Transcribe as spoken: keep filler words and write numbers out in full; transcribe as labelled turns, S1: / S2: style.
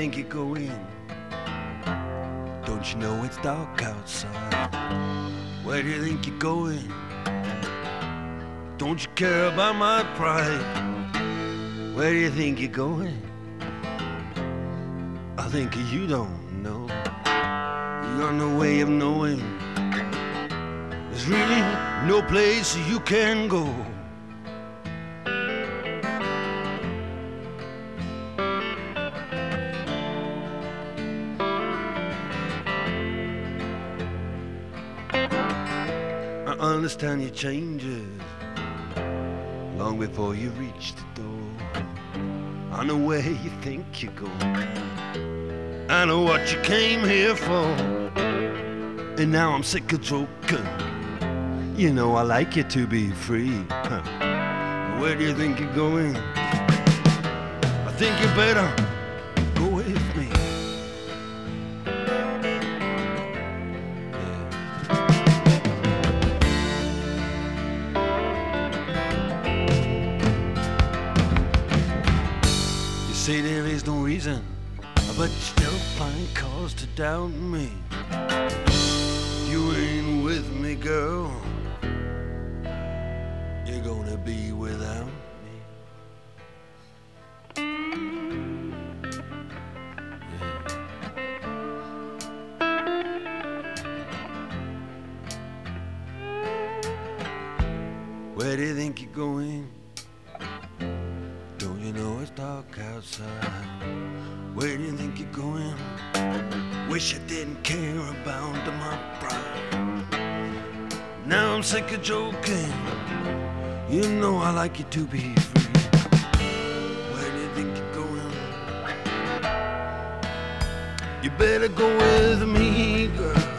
S1: think you're going? Don't you know it's dark outside? Where do you think you're going? Don't you care about my pride? Where do you think you're going? I think you don't know. You got no way of knowing. There's really no place you can go. I understand your changes long before you reach the door. I know where you think you're going. I know what you came here for. And now I'm sick of joking. You know I like you to be free. Huh. Where do you think you're going? I think you better go with me. Say there is no reason, but you still find cause to doubt me. You ain't with me, girl. You're gonna be without me. Yeah. Where do you think you're going? Don't you know it's dark outside? Where do you think you're going? Wish I didn't care about my pride. Now I'm sick of joking. You know I like you to be free. Where do you think you're going? You better go with me, girl.